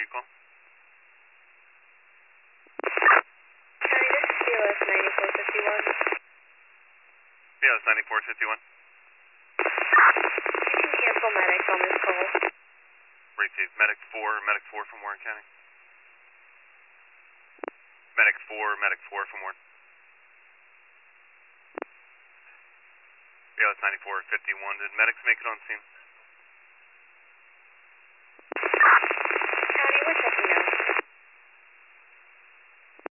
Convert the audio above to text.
you call? Hi, this is BLS 9451. BLS 9451. You can cancel medics on this call. Receive Medic 4 from Warren County. Medic 4 from Warren. BLS 9451. Did medics make it on scene?